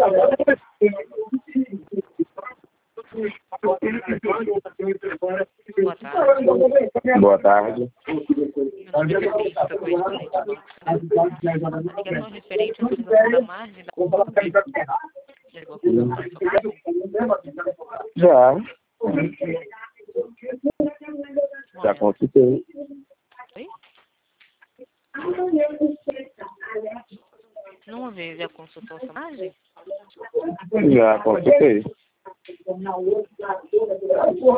Boa tarde. Boa tarde. Meu nome é Felipe, da correspondente do Banco Safra. A ligação é referente à utilização da margem da Colômbia. Já ligou a consultar sua margem? Já. Já consultei. Oi? Não ouvi, já consultou sua margem? Já consultei.